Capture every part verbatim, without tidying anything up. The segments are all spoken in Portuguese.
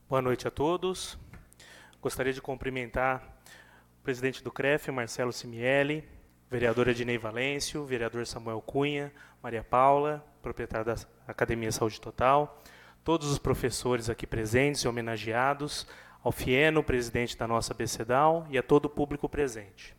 Boa noite a todos. Gostaria de cumprimentar o presidente do C R E F, Marcelo Simieli, vereadora Ednei Valêncio, vereador Samuel Cunha, Maria Paula, proprietária da Academia Saúde Total, todos os professores aqui presentes e homenageados, ao Fieno, presidente da nossa ABCDAL, e a todo o público presente.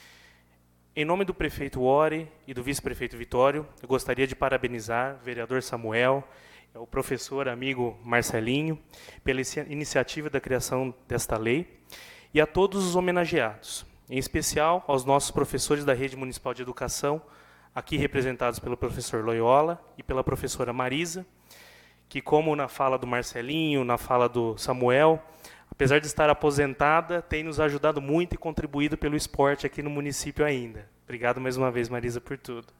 Em nome do prefeito Ori e do vice-prefeito Vitório, eu gostaria de parabenizar o vereador Samuel, o professor amigo Marcelinho, pela iniciativa da criação desta lei, e a todos os homenageados, em especial aos nossos professores da Rede Municipal de Educação, aqui representados pelo professor Loyola e pela professora Marisa, que, como na fala do Marcelinho, na fala do Samuel, apesar de estar aposentada, tem nos ajudado muito e contribuído pelo esporte aqui no município ainda. Obrigado mais uma vez, Marisa, por tudo.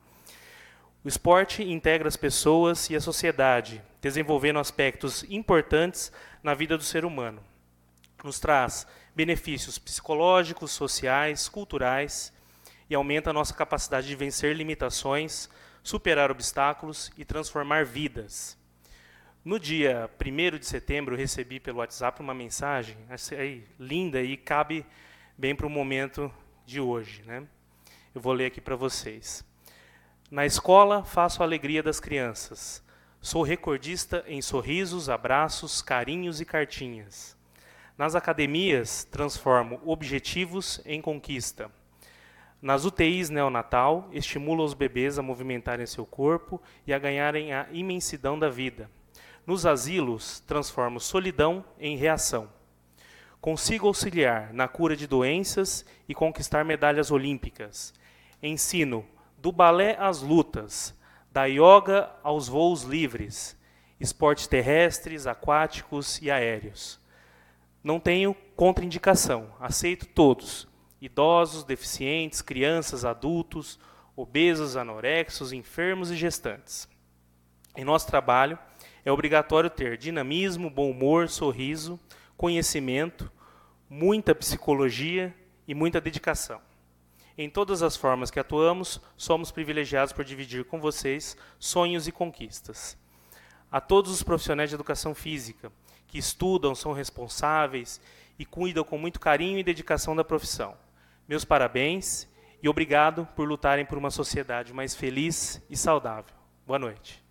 O esporte integra as pessoas e a sociedade, desenvolvendo aspectos importantes na vida do ser humano. Nos traz benefícios psicológicos, sociais, culturais e aumenta a nossa capacidade de vencer limitações, superar obstáculos e transformar vidas. No dia primeiro de setembro, eu recebi pelo WhatsApp uma mensagem aí, linda e cabe bem para o momento de hoje, né? Eu vou ler aqui para vocês. Na escola, faço a alegria das crianças. Sou recordista em sorrisos, abraços, carinhos e cartinhas. Nas academias, transformo objetivos em conquista. Nas U T Is neonatal, estimulo os bebês a movimentarem seu corpo e a ganharem a imensidão da vida. Nos asilos, transformo solidão em reação. Consigo auxiliar na cura de doenças e conquistar medalhas olímpicas. Ensino do balé às lutas, da yoga aos voos livres, esportes terrestres, aquáticos e aéreos. Não tenho contraindicação, aceito todos, idosos, deficientes, crianças, adultos, obesos, anorexos, enfermos e gestantes. Em nosso trabalho, é obrigatório ter dinamismo, bom humor, sorriso, conhecimento, muita psicologia e muita dedicação. Em todas as formas que atuamos, somos privilegiados por dividir com vocês sonhos e conquistas. A todos os profissionais de educação física, que estudam, são responsáveis e cuidam com muito carinho e dedicação da profissão. Meus parabéns e obrigado por lutarem por uma sociedade mais feliz e saudável. Boa noite.